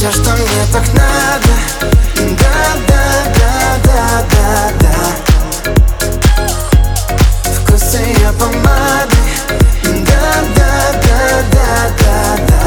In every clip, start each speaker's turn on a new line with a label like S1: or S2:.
S1: Все, что мне так надо. Да-да-да-да-да-да. Вкус ее помады. Да-да-да-да-да-да.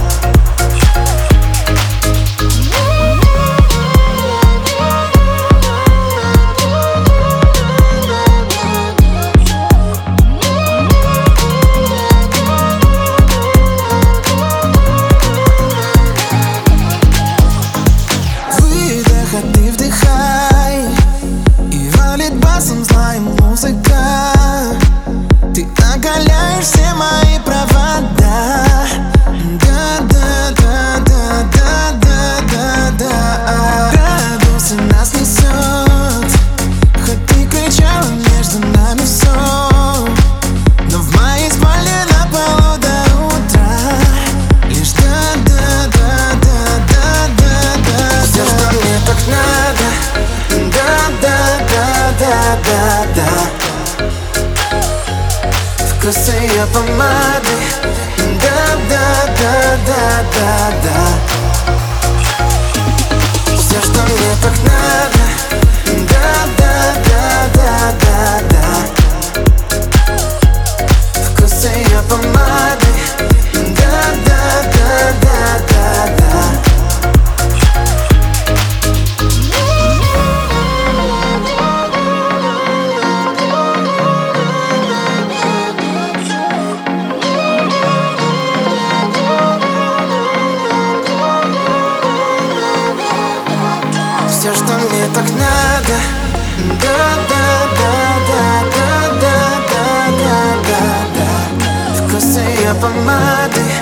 S1: Ты вдыхай, и валит басом злая музыка. Ты оголяешь все мои провода. Да-да-да-да-да-да-да. Градусы нас несет, хоть ты кричала между нами все, но в моей спальне на полу до утра лишь да-да-да-да-да-да-да. Все, что мне так надо. Да-да-да-да-да-да. Вкус ее помады. Да-да-да-да-да-да. Все, что мне так надо. Да-да-да-да-да-да. Вкус ее помады. Да-да-да-да-да-да. Все, что мне так надо. Да-да-да-да-да-да-да-да. Вкус ее помады.